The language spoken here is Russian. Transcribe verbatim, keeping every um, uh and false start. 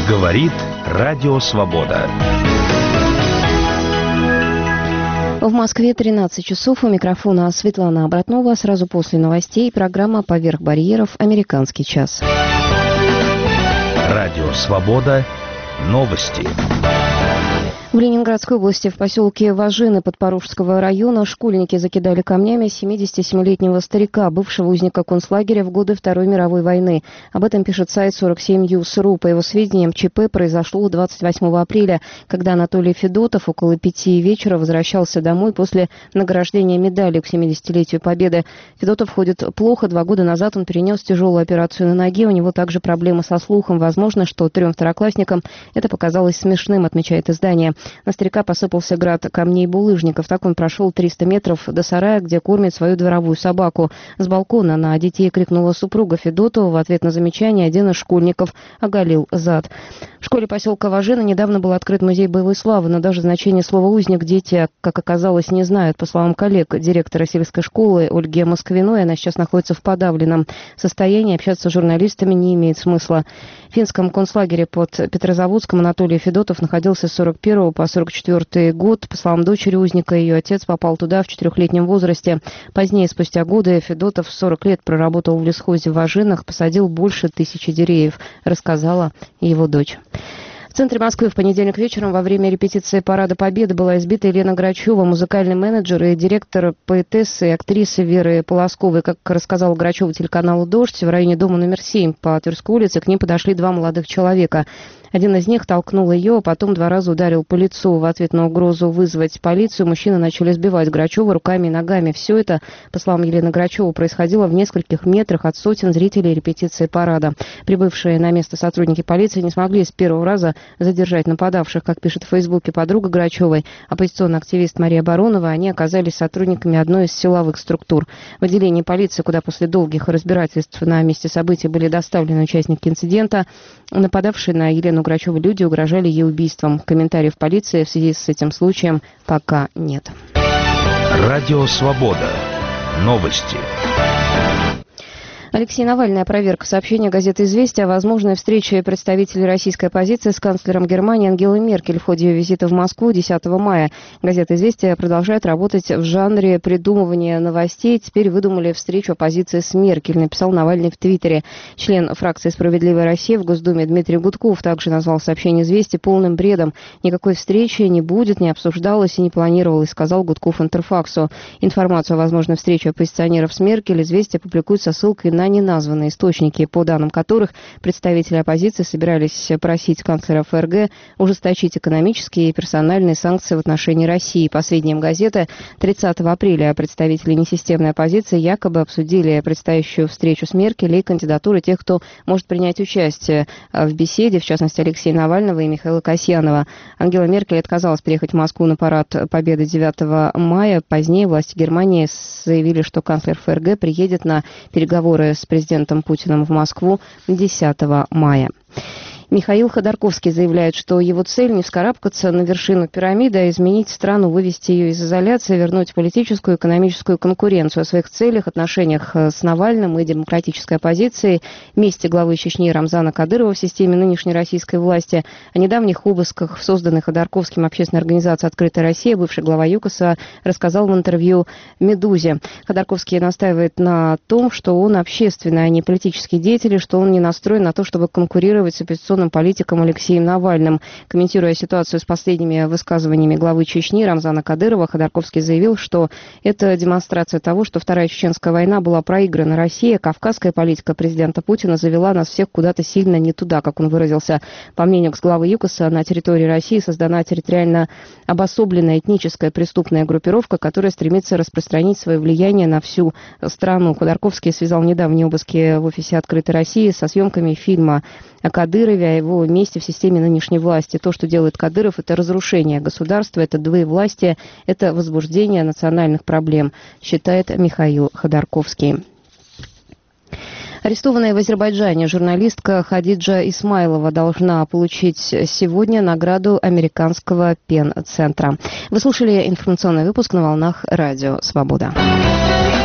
Говорит Радио Свобода. В Москве тринадцать часов. У микрофона Светлана Обратнова. Сразу после новостей программа «Поверх барьеров. Американский час». Радио Свобода. Новости. В Ленинградской области в поселке Важины Подпорожского района школьники закидали камнями семидесятисемилетнего старика, бывшего узника концлагеря в годы Второй мировой войны. Об этом пишет сайт сорок семь ньюс точка ру. По его сведениям, ЧП произошло двадцать восьмого апреля, когда Анатолий Федотов около пяти вечера возвращался домой после награждения медалью к семидесятилетию Победы. Федотов ходит плохо. Два года назад он перенес тяжелую операцию на ноге. У него также проблемы со слухом. Возможно, что трем второклассникам это показалось смешным, отмечает издание. На старика посыпался град камней и булыжников. Так он прошел триста метров до сарая, где кормит свою дворовую собаку. С балкона на детей крикнула супруга Федотова. В ответ на замечание один из школьников оголил зад. В школе поселка Важина недавно был открыт музей боевой славы, но даже значение слова «узник» дети, как оказалось, не знают. По словам коллег директора сельской школы Ольги Москвиной, она сейчас находится в подавленном состоянии. Общаться с журналистами не имеет смысла. В финском концлагере под Петрозаводском Анатолий Федотов находился с сорок первого по сорок четвёртый год. По словам дочери узника, ее отец попал туда в четырехлетнем возрасте. Позднее, спустя годы, Федотов сорок лет проработал в лесхозе в Важинах, посадил больше тысячи деревьев, рассказала его дочь. В центре Москвы в понедельник вечером во время репетиции Парада Победы была избита Елена Грачева, музыкальный менеджер и директор поэтессы и актрисы Веры Полосковой. Как рассказала Грачева телеканалу «Дождь», в районе дома номер семь по Тверской улице к ним подошли два молодых человека. Один из них толкнул ее, а потом два раза ударил по лицу. В ответ на угрозу вызвать полицию мужчины начали избивать Грачева руками и ногами. Все это, по словам Елены Грачевой, происходило в нескольких метрах от сотен зрителей репетиции парада. Прибывшие на место сотрудники полиции не смогли с первого раза задержать нападавших. Как пишет в Фейсбуке подруга Грачевой, оппозиционный активист Мария Баронова, они оказались сотрудниками одной из силовых структур. В отделении полиции, куда после долгих разбирательств на месте событий были доставлены участники инцидента, нападавшие на Елену Грачеву люди угрожали ей убийством. Комментариев полиции в связи с этим случаем пока нет. Радио Свобода. Новости. Алексей Навальный опроверг сообщение газеты «Известия» о возможной встрече представителей российской оппозиции с канцлером Германии Ангелой Меркель в ходе ее визита в Москву десятого мая. Газета «Известия» продолжает работать в жанре придумывания новостей. Теперь выдумали встречу оппозиции с Меркель, написал Навальный в Твиттере. Член фракции «Справедливая Россия» в Госдуме Дмитрий Гудков также назвал сообщение «Известия» полным бредом. Никакой встречи не будет, не обсуждалось и не планировалось, сказал Гудков Интерфаксу. Информацию о возможной встрече оппозиционеров с Меркель «Известия» публикует со ссылкой на неназванные источники, по данным которых представители оппозиции собирались просить канцлера ФРГ ужесточить экономические и персональные санкции в отношении России. По сведениям газеты, тридцатого апреля представители несистемной оппозиции якобы обсудили предстоящую встречу с Меркель и кандидатуры тех, кто может принять участие в беседе, в частности Алексея Навального и Михаила Касьянова. Ангела Меркель отказалась приехать в Москву на парад Победы девятого мая. Позднее власти Германии заявили, что канцлер ФРГ приедет на переговоры с президентом Путиным в Москву десятого мая. Михаил Ходорковский заявляет, что его цель не вскарабкаться на вершину пирамиды, а изменить страну, вывести ее из изоляции, вернуть политическую и экономическую конкуренцию. О своих целях, отношениях с Навальным и демократической оппозицией, месте главы Чечни Рамзана Кадырова в системе нынешней российской власти, о недавних обысках в созданной Ходорковским общественной организации «Открытая Россия», бывший глава ЮКОСа рассказал в интервью «Медузе». Ходорковский настаивает на том, что он общественный, а не политический деятель, что он не настроен на то, чтобы конкурировать с оппозиционным политиком Алексеем Навальным. Комментируя ситуацию с последними высказываниями главы Чечни Рамзана Кадырова, Ходорковский заявил, что это демонстрация того, что Вторая Чеченская война была проиграна Россией, кавказская политика президента Путина завела нас всех куда-то сильно не туда, как он выразился. По мнению главы ЮКОСа, на территории России создана территориально обособленная этническая преступная группировка, которая стремится распространить свое влияние на всю страну. Ходорковский связал недавние обыски в офисе «Открытой России» со съемками фильма о Кадырове, о его месте в системе нынешней власти. То, что делает Кадыров, это разрушение государства, это двоевластие, это возбуждение национальных проблем, считает Михаил Ходорковский. Арестованная в Азербайджане журналистка Хадиджа Исмайлова должна получить сегодня награду американского Пен-центра. Вы слушали информационный выпуск на волнах Радио Свобода.